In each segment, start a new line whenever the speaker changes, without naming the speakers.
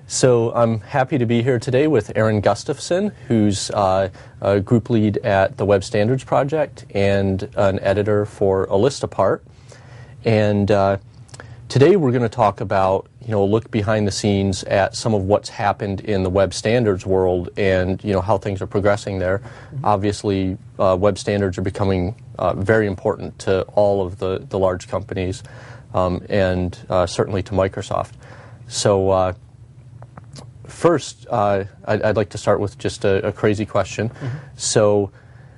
So I'm happy to be here today with Aaron Gustafson, who's a group lead at the Web Standards Project and an editor for Alistapart. And today we're going to talk about, a look behind the scenes at some of what's happened in the web standards world and, how things are progressing there. Obviously, web standards are becoming very important to all of the large companies and certainly to Microsoft. So first, I'd like to start with just a crazy question. So,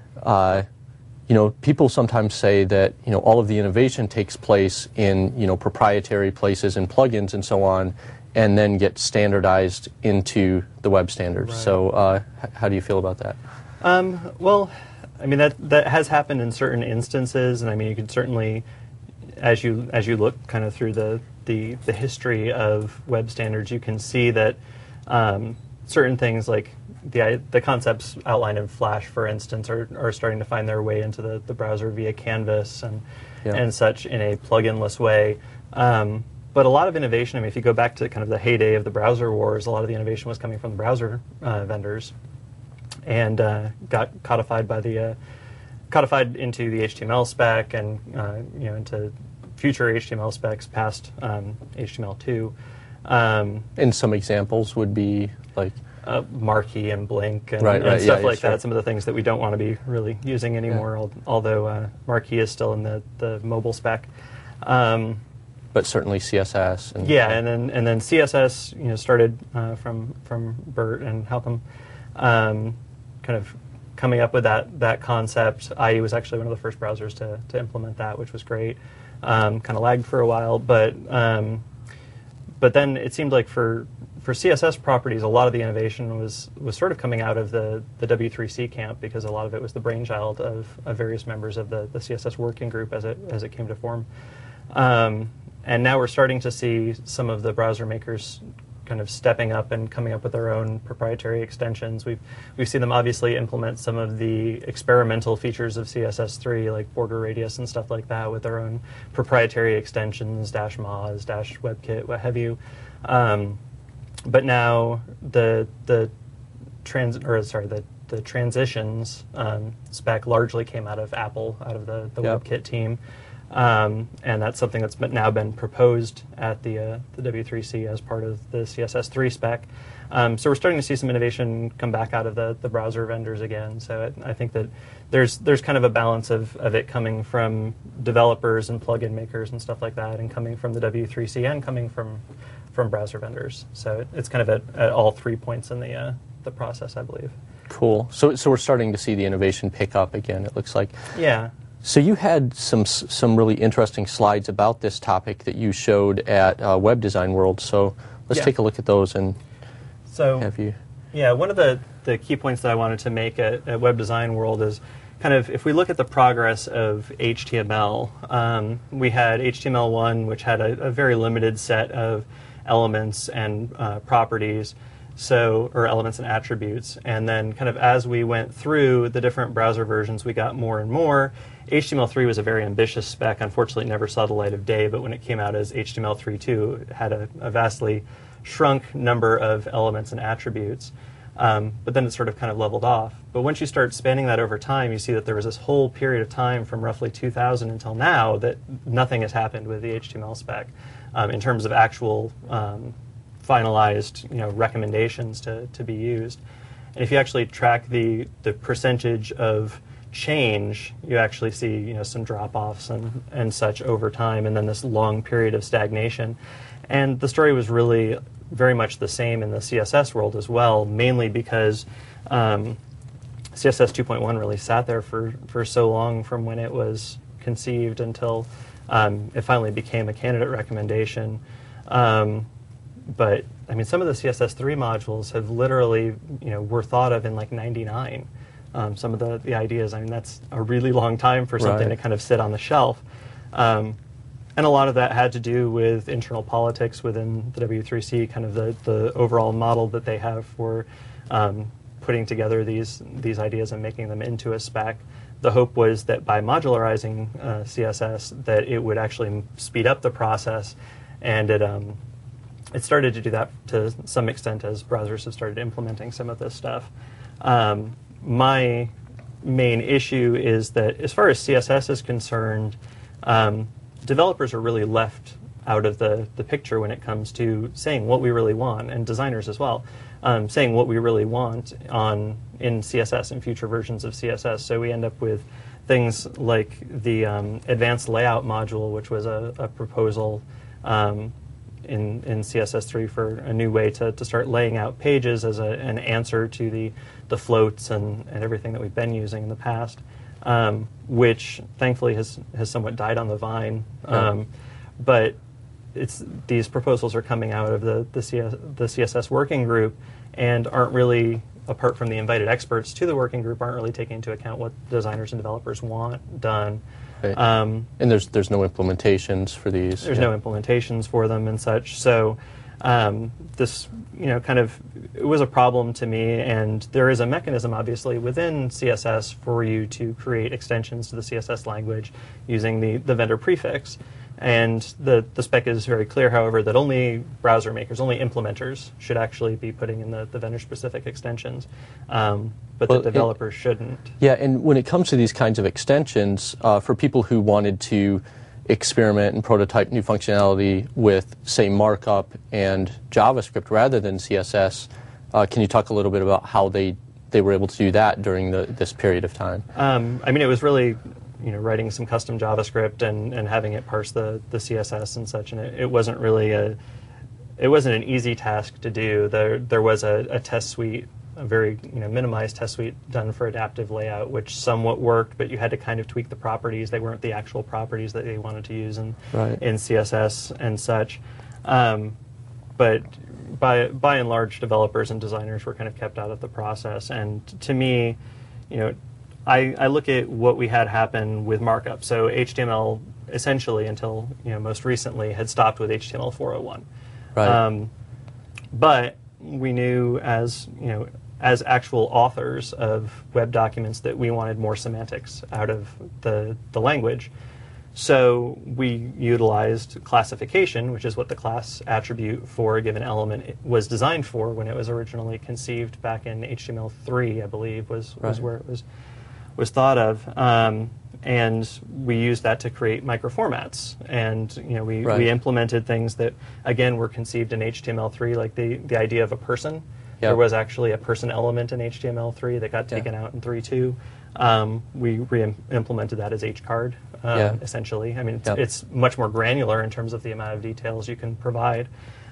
people sometimes say that, all of the innovation takes place in, proprietary places and plugins and so on, and then gets standardized into the web standards. Right. So how do you feel about that?
Well, that has happened in certain instances, and you can certainly, as you look kind of through the history of web standards, you can see that certain things like the concepts outlined in Flash, for instance, are starting to find their way into the browser via Canvas and such in a plugin-less way. But a lot of innovation, if you go back to kind of the heyday of the browser wars, a lot of the innovation was coming from the browser vendors and got codified into the HTML spec and into future HTML specs past HTML2.
And some examples would be like
Marquee and Blink and,
and
stuff like that. Some of the things that we don't want to be really using anymore, although Marquee is still in the mobile spec.
But certainly CSS.
And then CSS, started from Bert and Halcombe, kind of coming up with that concept. IE was actually one of the first browsers to implement that, which was great. Kind of lagged for a while, but then it seemed like for CSS properties, a lot of the innovation was sort of coming out of the W3C camp, because a lot of it was the brainchild of various members of the CSS working group as it came to form. And now we're starting to see some of the browser makers kind of stepping up and coming up with their own proprietary extensions. We've seen them obviously implement some of the experimental features of CSS3, like border radius and stuff like that, with their own proprietary extensions, -Moz, -WebKit, what have you. But now the transitions spec largely came out of Apple, out of the WebKit team. And that's something that's now been proposed at the W3C as part of the CSS3 spec. So we're starting to see some innovation come back out of the browser vendors again. So I think that there's kind of a balance of it coming from developers and plugin makers and stuff like that, and coming from the W3C and coming from browser vendors. So it's kind of at all 3 points in the process, I believe.
Cool. So we're starting to see the innovation pick up again, it looks like.
Yeah.
So you had some really interesting slides about this topic that you showed at Web Design World. So let's take a look at those and have you.
Yeah, one of the key points that I wanted to make at Web Design World is kind of, if we look at the progress of HTML, we had HTML1, which had a very limited set of elements and properties. Or elements and attributes, and then kind of as we went through the different browser versions, we got more and more. HTML3 was a very ambitious spec. Unfortunately, it never saw the light of day, but when it came out as HTML3.2, it had a vastly shrunk number of elements and attributes. But then it sort of kind of leveled off. But once you start spanning that over time, you see that there was this whole period of time from roughly 2000 until now that nothing has happened with the HTML spec in terms of actual finalized, recommendations to be used. And if you actually track the percentage of change, you actually see, some drop-offs and such over time, and then this long period of stagnation. And the story was really very much the same in the CSS world as well, mainly because CSS 2.1 really sat there for so long from when it was conceived until it finally became a candidate recommendation. But some of the CSS3 modules have literally, were thought of in like '99. Some of the ideas, that's a really long time for something to kind of sit on the shelf. And a lot of that had to do with internal politics within the W3C, kind of the overall model that they have for putting together these ideas and making them into a spec. The hope was that by modularizing CSS, that it would actually speed up the process, and it started to do that to some extent as browsers have started implementing some of this stuff. My main issue is that as far as CSS is concerned, developers are really left out of the picture when it comes to saying what we really want, and designers as well, saying what we really want in CSS and future versions of CSS. So we end up with things like the advanced layout module, which was a proposal in CSS3 for a new way to start laying out pages as an answer to the floats and everything that we've been using in the past, which thankfully has somewhat died on the vine. But these proposals are coming out of the CSS working group and aren't really, apart from the invited experts to the working group, aren't really taking into account what designers and developers want done.
Right. And there's no implementations for these.
There's no implementations for them and such. So this, it was a problem to me. And there is a mechanism, obviously, within CSS for you to create extensions to the CSS language using the vendor prefix. And the spec is very clear, however, that only browser makers, only implementers should actually be putting in the vendor-specific extensions, but the developers shouldn't.
Yeah, and when it comes to these kinds of extensions, for people who wanted to experiment and prototype new functionality with, say, markup and JavaScript rather than CSS, can you talk a little bit about how they were able to do that during this period of time?
It was really writing some custom JavaScript and having it parse the CSS and such, and it wasn't really it wasn't an easy task to do. There was a test suite, a very minimized test suite done for adaptive layout, which somewhat worked, but you had to kind of tweak the properties. They weren't the actual properties that they wanted to use in CSS and such. But by and large, developers and designers were kind of kept out of the process. And to me, I look at what we had happen with markup. So HTML, essentially, until most recently, had stopped with HTML 4.01.
Right.
But we knew, as actual authors of web documents, that we wanted more semantics out of the language. So we utilized classification, which is what the class attribute for a given element was designed for when it was originally conceived back in HTML3, I believe, was where it was thought of, and we used that to create microformats. And we implemented things that again were conceived in HTML3, like the idea of a person. Yep. There was actually a person element in HTML3 that got taken out in 3.2. We re-implemented that as HCard, essentially. It's much more granular in terms of the amount of details you can provide.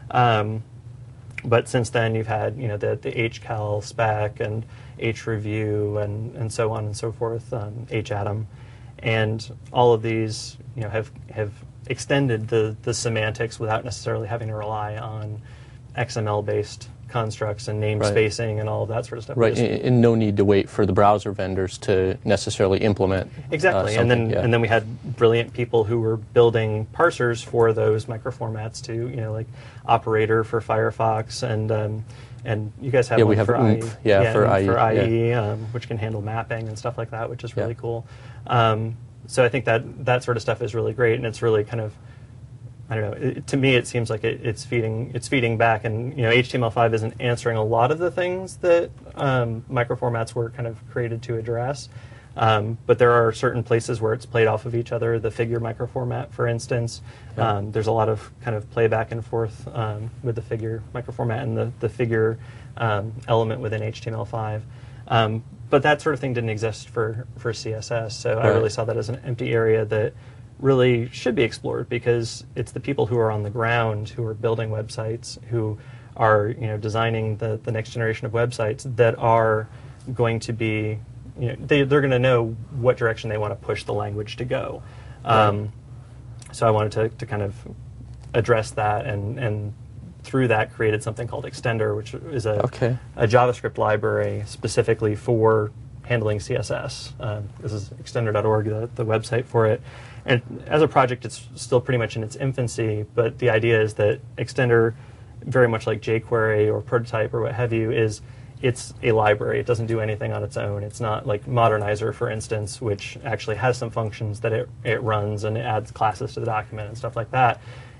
But since then, you've had the HCal spec and HReview and so on and so forth, HAtom, and all of these have extended the semantics without necessarily having to rely on XML-based constructs and namespacing and all of that sort of stuff.
Right, and no need to wait for the browser vendors to necessarily implement.
Exactly, and then we had brilliant people who were building parsers for those microformats too. Like Operator for Firefox, and you guys have one for IE. For IE, which can handle mapping and stuff like that, which is really cool. So I think that sort of stuff is really great, and it's really kind of, I don't know. To me, it seems like it's feeding back, and HTML5 isn't answering a lot of the things that microformats were kind of created to address. But there are certain places where it's played off of each other. The figure microformat, for instance, there's a lot of kind of play back and forth with the figure microformat and the figure element within HTML5. But that sort of thing didn't exist for CSS, so I really saw that as an empty area that really should be explored, because it's the people who are on the ground, who are building websites, who are designing the next generation of websites, that are going to be they're going to know what direction they want to push the language to go. So I wanted to kind of address that, and through that created something called Extender, which is a JavaScript library specifically for handling CSS. This is extender.org, the website for it. And as a project, it's still pretty much in its infancy, but the idea is that Extender, very much like jQuery or Prototype or what have you, it's a library. It doesn't do anything on its own. It's not like Modernizer, for instance, which actually has some functions that it runs, and it adds classes to the document and stuff like that.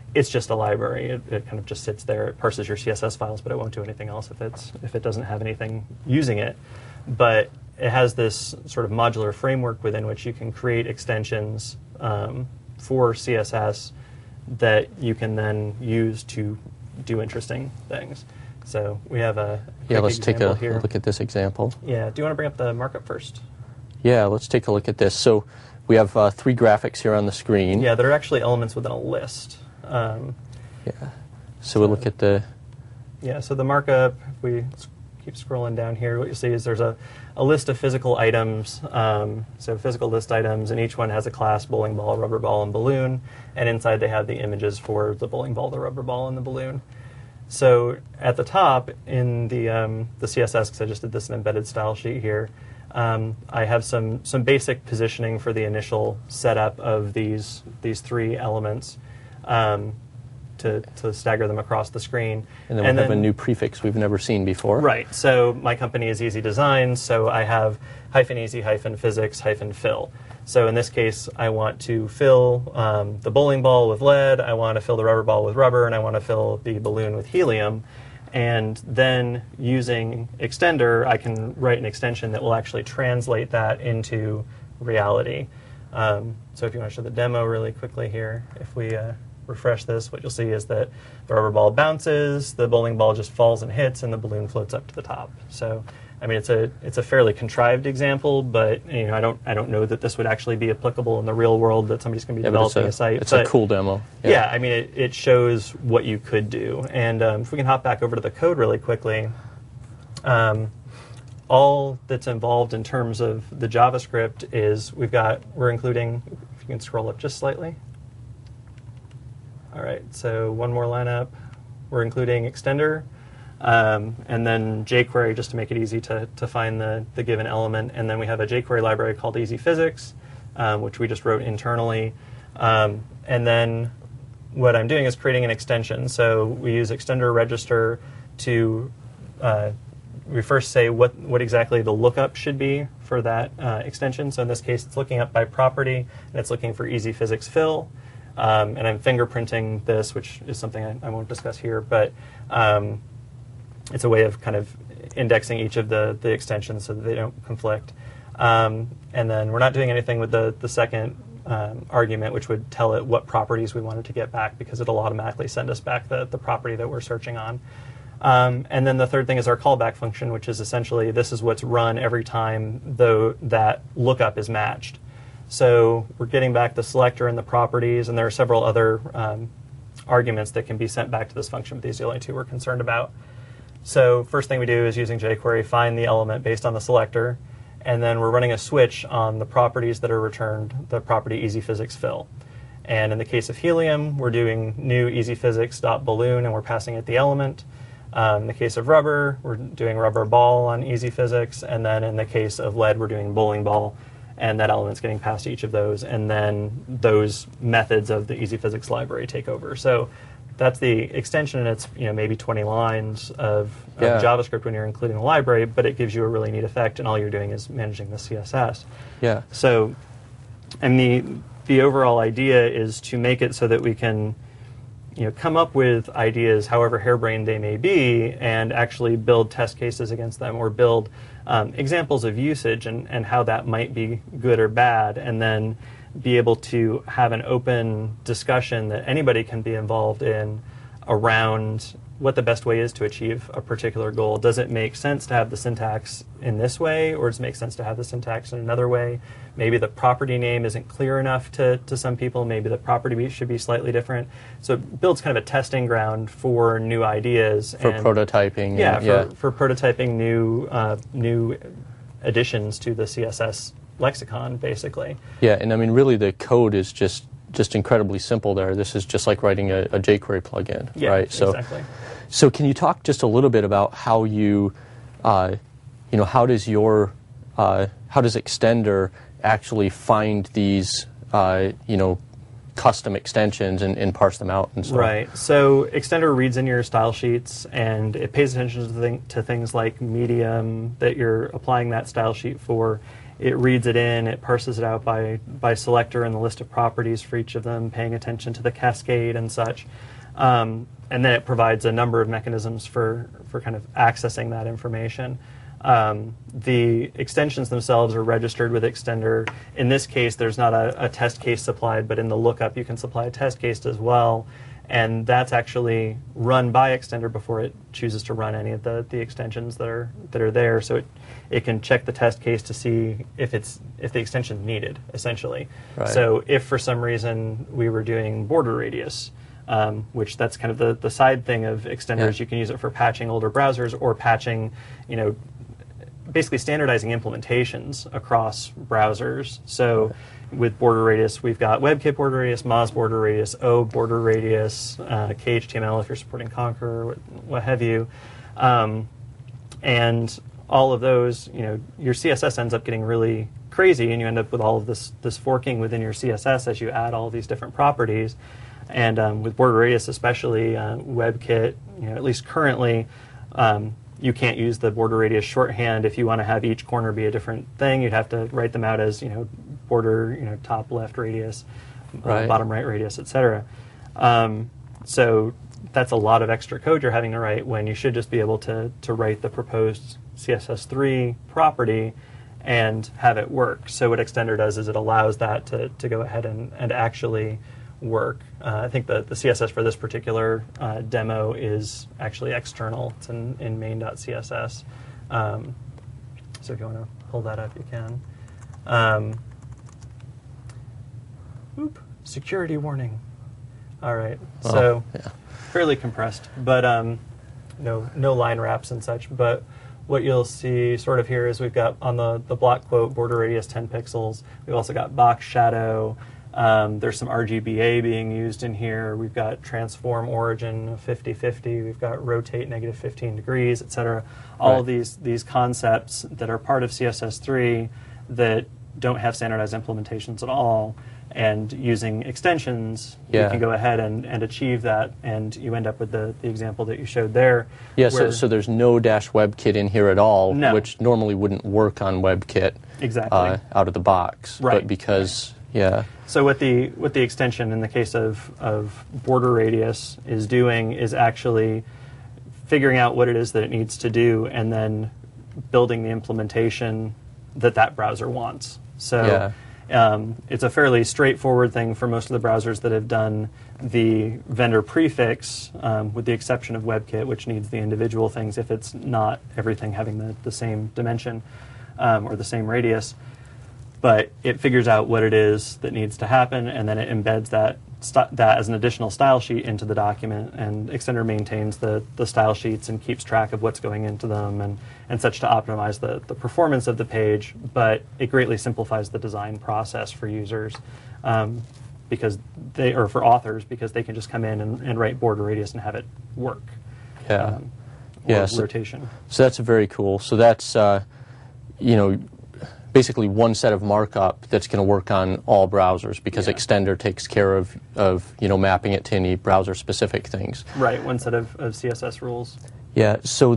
it's just a library. It kind of just sits there. It parses your CSS files, but it won't do anything else if it doesn't have anything using it. But it has this sort of modular framework within which you can create extensions for CSS that you can then use to do interesting things. So we have a
let's take a
here.
look at this example.
Yeah, do you want to bring up the markup first?
Yeah, let's take a look at this. So we have 3 graphics here on the screen.
Yeah, they're actually elements within a list.
So we'll look at the...
Yeah, so the markup, if we keep scrolling down here, what you'll see is there's a list of physical items, so physical list items, and each one has a class: bowling ball, rubber ball, and balloon, and inside they have the images for the bowling ball, the rubber ball, and the balloon. So at the top in the CSS, because I just did this in embedded style sheet here, I have some basic positioning for the initial setup of these 3 elements to stagger them across the screen.
And then we have a new prefix we've never seen before.
Right. So my company is Easy Design, so I have -easy -physics -fill. So in this case, I want to fill the bowling ball with lead, I want to fill the rubber ball with rubber, and I want to fill the balloon with helium. And then using Extender, I can write an extension that will actually translate that into reality. So if you want to show the demo really quickly here, if we refresh this, what you'll see is that the rubber ball bounces, the bowling ball just falls and hits, and the balloon floats up to the top. So, I mean, it's a fairly contrived example, but I don't know that this would actually be applicable in the real world, that somebody's going to be developing a site.
It's a cool demo.
Yeah, I mean, it shows what you could do. And if we can hop back over to the code really quickly, all that's involved in terms of the JavaScript is we're including, if you can scroll up just slightly. All right, so one more line up. We're including Extender, and then jQuery, just to make it easy to find the given element. And then we have a jQuery library called Easy Physics, which we just wrote internally. And then what I'm doing is creating an extension. So we use Extender register to we first say what exactly the lookup should be for that extension. So in this case, it's looking up by property, and it's looking for Easy Physics Fill. And I'm fingerprinting this, which is something I won't discuss here, but it's a way of kind of indexing each of the extensions so that they don't conflict. And then we're not doing anything with the second argument, which would tell it what properties we wanted to get back, because it'll automatically send us back the property that we're searching on. And then the third thing is our callback function, which is essentially this is what's run every time though that lookup is matched. So we're getting back the selector and the properties, and there are several other arguments that can be sent back to this function, but these are the only 2 we're concerned about. So first thing we do is using jQuery, find the element based on the selector, and then we're running a switch on the properties that are returned, the property Easy Physics Fill. And in the case of helium, we're doing new easyphysics.balloon, and we're passing it the element. In the case of rubber, we're doing rubber ball on Easy Physics, and then in the case of lead, we're doing bowling ball, and that element's getting passed to each of those, and then those methods of the Easy Physics library take over. So that's the extension, and it's maybe 20 lines of JavaScript when you're including the library, but it gives you a really neat effect, and all you're doing is managing the CSS.
Yeah.
So, and the overall idea is to make it so that we can come up with ideas, however harebrained they may be, and actually build test cases against them, or build examples of usage and how that might be good or bad, and then be able to have an open discussion that anybody can be involved in around what the best way is to achieve a particular goal. Does it make sense to have the syntax in this way, or does it make sense to have the syntax in another way? Maybe the property name isn't clear enough to some people. Maybe the property should be slightly different. So it builds kind of a testing ground for new ideas.
For prototyping.
For prototyping new additions to the CSS lexicon, basically.
Yeah, and I mean, really the code is just incredibly simple there. This is just like writing a jQuery plugin, right? So,
exactly.
So can you talk just a little bit about how you, how does Extender actually find these, custom extensions and parse them out and so on?
Right. So Extender reads in your style sheets, and it pays attention to things like medium that you're applying that style sheet for, it reads it in, it parses it out by selector and the list of properties for each of them, paying attention to the cascade and such. And then it provides a number of mechanisms for kind of accessing that information. The extensions themselves are registered with Extender. In this case, there's not a test case supplied, but in the lookup, you can supply a test case as well. And that's actually run by Extender before it chooses to run any of the extensions that are there. So it can check the test case to see if the extension is needed, essentially.
Right.
So if for some reason we were doing border radius, which that's kind of the side thing of Extenders, you can use it for patching older browsers or patching, basically standardizing implementations across browsers. So with border radius, we've got WebKit border radius, Moz border radius, O border radius, KHTML if you're supporting Conqueror, what have you. And all of those, your CSS ends up getting really crazy, and you end up with all of this forking within your CSS as you add all these different properties. And with border radius especially, WebKit, at least currently, you can't use the border radius shorthand. If you want to have each corner be a different thing, you'd have to write them out as, border, top left radius, bottom right radius, etc. So that's a lot of extra code you're having to write when you should just be able to write the proposed CSS3 property and have it work. So what Extender does is it allows that to go ahead and actually work. I think the CSS for this particular demo is actually external. It's in main.css. So if you want to pull that up, you can. Security warning. All right. So fairly compressed, but no line wraps and such. But what you'll see sort of here is we've got on the block quote border radius 10 pixels. We've also got box shadow. There's some RGBA being used in here. We've got transform origin of 50-50. We've got rotate negative 15 degrees, etc. All of these concepts that are part of CSS3 that don't have standardized implementations at all. And using extensions, you can go ahead and achieve that, and you end up with the example that you showed there.
Yeah, so there's no -WebKit in here at all, which normally wouldn't work on WebKit out of the box.
Right.
But because,
So what the extension in the case of border radius is doing is actually figuring out what it is that it needs to do and then building the implementation that browser wants. So it's a fairly straightforward thing for most of the browsers that have done the vendor prefix, with the exception of WebKit, which needs the individual things if it's not everything having the same dimension or the same radius. But it figures out what it is that needs to happen, and then it embeds that as an additional style sheet into the document, and Extender maintains the style sheets and keeps track of what's going into them and such to optimize the performance of the page, but it greatly simplifies the design process for users because for authors, because they can just come in and write border radius and have it work. Rotation.
So that's very cool. So that's, basically one set of markup that's going to work on all browsers because Extender takes care of mapping it to any browser-specific things.
Right, one set of CSS rules.
Yeah, so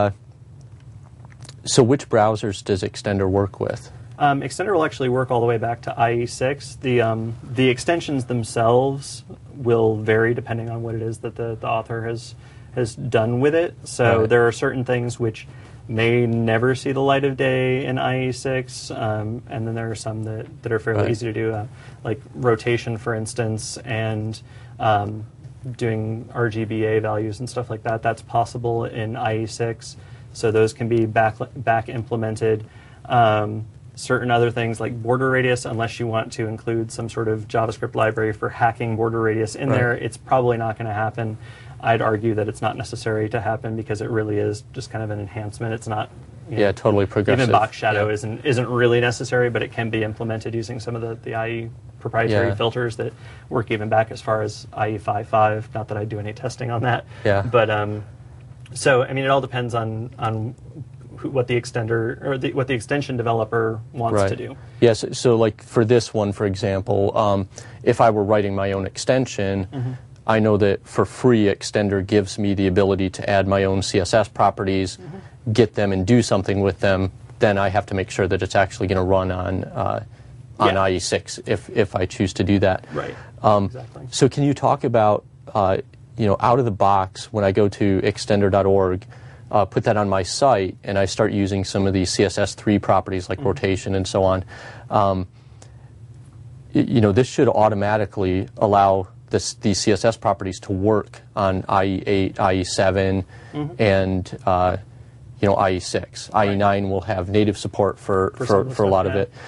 so which browsers does Extender work with?
Extender will actually work all the way back to IE6. The extensions themselves will vary depending on what it is that the author has done with it. So there are certain things which may never see the light of day in IE6, and then there are some that are fairly easy to do, like rotation, for instance, and doing RGBA values and stuff like that. That's possible in IE6, so those can be back implemented. Certain other things like border radius, unless you want to include some sort of JavaScript library for hacking border radius in there, it's probably not going to happen. I'd argue that it's not necessary to happen because it really is just kind of an enhancement. It's not,
totally progressive.
Even box shadow isn't really necessary, but it can be implemented using some of the IE proprietary filters that work even back as far as IE 5.5. Not that I do any testing on that. But so I mean, it all depends on what the extender or what the extension developer wants to do.
Yes. So like for this one, for example, if I were writing my own extension. I know that for free, Extender gives me the ability to add my own CSS properties, get them and do something with them then I have to make sure that it's actually going to run on IE6 if I choose to do that.
Right. Exactly.
So can you talk about out of the box, when I go to extender.org, put that on my site, and I start using some of these CSS3 properties like rotation and so on, this should automatically allow these CSS properties to work on IE8, IE7, and IE6.
Right.
IE9 will have native support for a lot of it.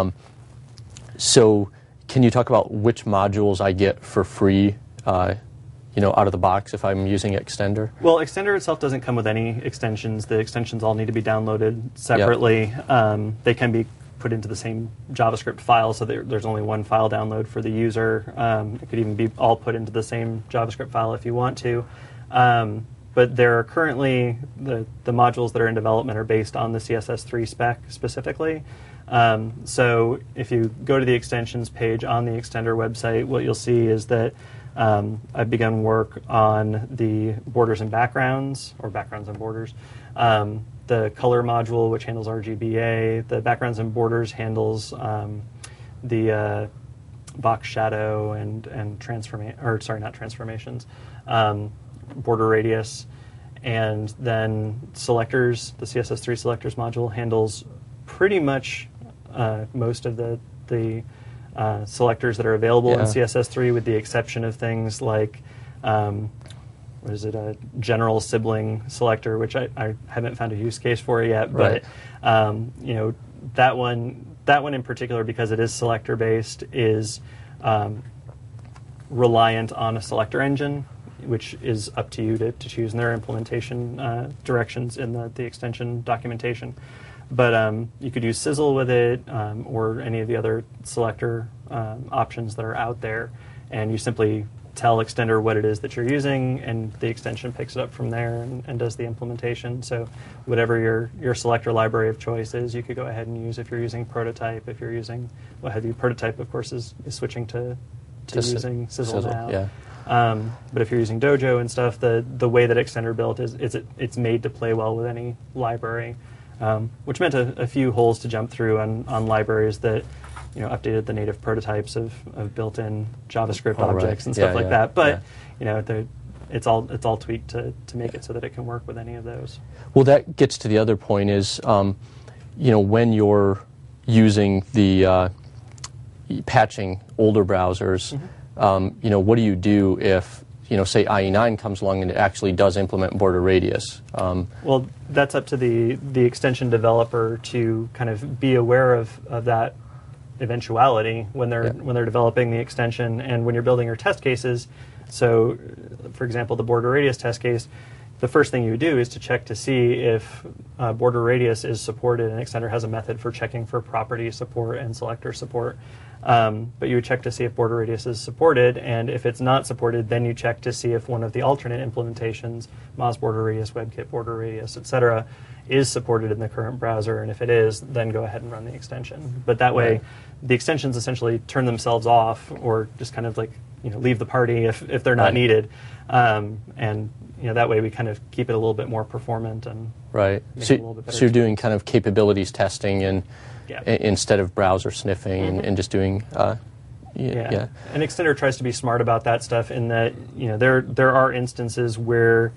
So can you talk about which modules I get for free out of the box if I'm using Extender?
Well, Extender itself doesn't come with any extensions. The extensions all need to be downloaded separately. Yep. They can be put into the same JavaScript file, so there's only one file download for the user. It could even be all put into the same JavaScript file if you want to. But there are currently, the modules that are in development are based on the CSS3 spec specifically. So if you go to the extensions page on the Extender website, what you'll see is that I've begun work on the borders and backgrounds, or backgrounds and borders. The color module, which handles RGBA. The backgrounds and borders handles the box shadow and not transformations, border radius. And then selectors, the CSS3 selectors module handles pretty much most of the selectors that are available in CSS3, with the exception of things like a general sibling selector, which I haven't found a use case for yet.
Right.
But that one in particular, because it is selector based, is reliant on a selector engine, which is up to you to choose in their implementation directions in the extension documentation. But you could use Sizzle with it, or any of the other selector options that are out there, and you simply tell Extender what it is that you're using, and the extension picks it up from there and does the implementation. So whatever your selector library of choice is, you could go ahead and use if you're using Prototype. If you're using what have you, Prototype, of course, is switching to using Sizzle now.
Yeah.
But if you're using Dojo and stuff, the way that Extender built is it's made to play well with any library. Which meant a few holes to jump through on libraries that updated the native prototypes of built-in JavaScript objects and stuff like that. But it's all tweaked to make it so that it can work with any of those.
Well, that gets to the other point is when you're using the patching older browsers, what do you do if say IE9 comes along and it actually does implement border radius?
Well, that's up to the extension developer to kind of be aware of that eventuality when they're developing the extension and when you're building your test cases. So, for example, the border radius test case, the first thing you would do is to check to see if border radius is supported, and Extender has a method for checking for property support and selector support. But you would check to see if border radius is supported, and if it's not supported, then you check to see if one of the alternate implementations, Moz border radius, WebKit border radius, etc., is supported in the current browser, and if it is, then go ahead and run the extension. But that way, the extensions essentially turn themselves off, or just kind of like leave the party if they're not needed, and that way we kind of keep it a little bit more performant and
right.
Make it a little bit better.
So you're doing kind of capabilities testing and instead of browser sniffing and just doing.
And Extender tries to be smart about that stuff in that there are instances where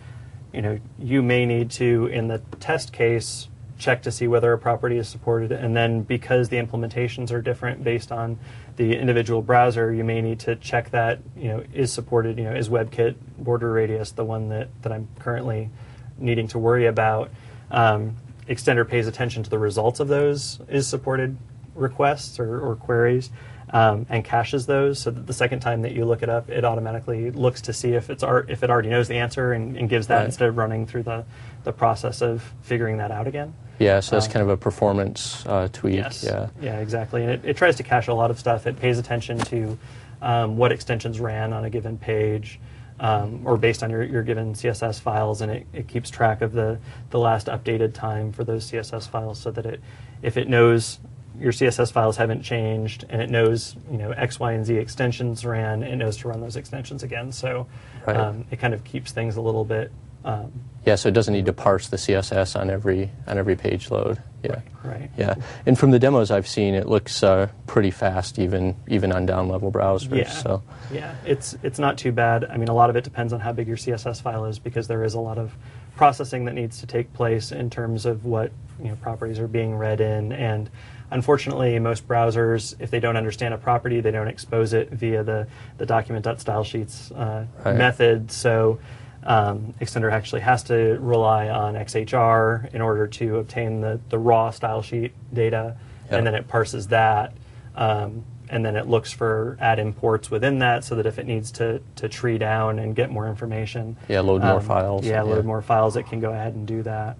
you may need to, in the test case, check to see whether a property is supported, and then because the implementations are different based on the individual browser, you may need to check that is supported. Is WebKit border radius the one that I'm currently needing to worry about? Extender pays attention to the results of those is supported requests or queries, and caches those, so that the second time that you look it up, it automatically looks to see if it already knows the answer and gives that instead of running through the process of figuring that out again.
Yeah, so that's kind of a performance tweak.
Yes. Yeah, exactly. And it tries to cache a lot of stuff. It pays attention to what extensions ran on a given page, or based on your given CSS files, and it keeps track of the last updated time for those CSS files, so that if it knows your CSS files haven't changed, and it knows X, Y, and Z extensions ran, it knows to run those extensions again. So it kind of keeps things a little bit
Yeah, so it doesn't need to parse the CSS on every page load. Yeah,
right.
Yeah, and from the demos I've seen, it looks pretty fast, even on down level browsers.
Yeah,
so.
Yeah, it's not too bad. I mean, a lot of it depends on how big your CSS file is, because there is a lot of processing that needs to take place in terms of what properties are being read in. And unfortunately, most browsers, if they don't understand a property, they don't expose it via the document.stylesheets
right.
method. So Extender actually has to rely on XHR in order to obtain the raw style sheet data,
Yep.
and then it parses that, and then it looks for add imports within that, so that if it needs to tree down and get more information,
load more files.
load more files, it can go ahead and do that.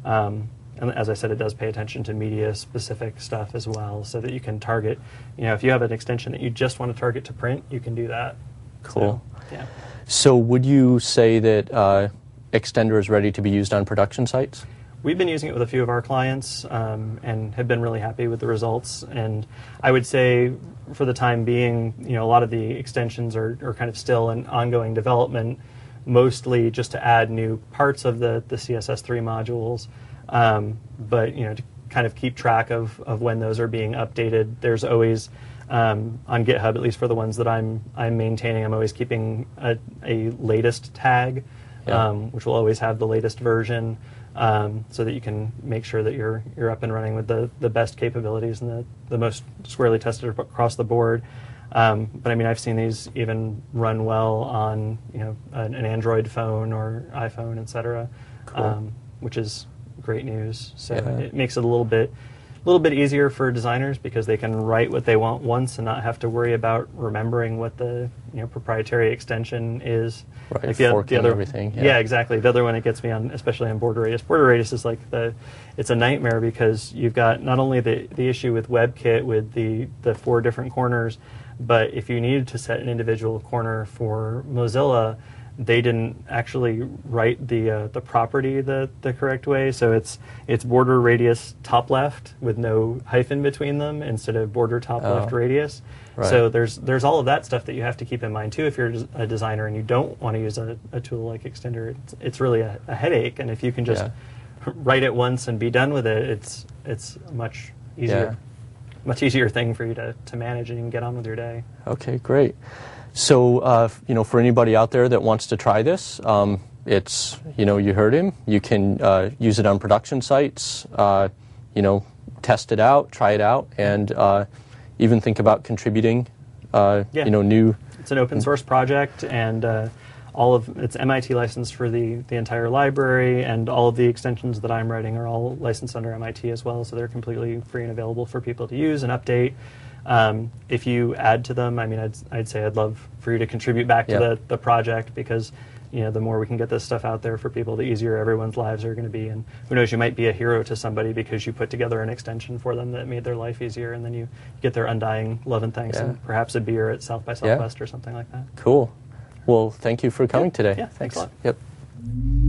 And as I said, it does pay attention to media-specific stuff as well, so that you can target. If you have an extension that you just want to target to print, you can do that.
Cool.
So, yeah.
So would you say that Extender is ready to be used on production sites?
We've been using it with a few of our clients and have been really happy with the results. And I would say, for the time being, a lot of the extensions are kind of still in ongoing development, mostly just to add new parts of the CSS3 modules. But to kind of keep track of when those are being updated, there's always on GitHub, at least for the ones that I'm maintaining, I'm always keeping a latest tag, which will always have the latest version, so that you can make sure that you're up and running with the best capabilities and the most squarely tested across the board. But I mean, I've seen these even run well on an Android phone or iPhone, etc.,
Cool.
which is great news. So
Yeah.
it makes it a little bit easier for designers, because they can write what they want once and not have to worry about remembering what the proprietary extension is.
Right,
Like
forking
the other,
everything.
Yeah, exactly. The other one it gets me on, especially on border radius. Border radius is like it's a nightmare, because you've got not only the issue with WebKit with the 4 different corners, but if you needed to set an individual corner for Mozilla, they didn't actually write the property the correct way. So it's border radius top left with no hyphen between them, instead of border top left radius.
Right.
So there's all of that stuff that you have to keep in mind too if you're a designer and you don't want to use a tool like Extender. It's really a headache, and if you can just write it once and be done with it, it's much easier. Much easier thing for you to manage, and you can get on with your day.
Okay, great. So, for anybody out there that wants to try this, it's, you heard him. You can use it on production sites, test it out, try it out, and even think about contributing, new.
It's an open source project, and it's MIT licensed for the entire library, and all of the extensions that I'm writing are all licensed under MIT as well, so they're completely free and available for people to use and update. If you add to them, I mean, I'd say I'd love for you to contribute back to the project, because the more we can get this stuff out there for people, the easier everyone's lives are going to be. And who knows, you might be a hero to somebody because you put together an extension for them that made their life easier, and then you get their undying love and thanks, and perhaps a beer at South by Southwest or something like that.
Cool. Well, thank you for coming today.
Yeah, thanks a lot.
Yep.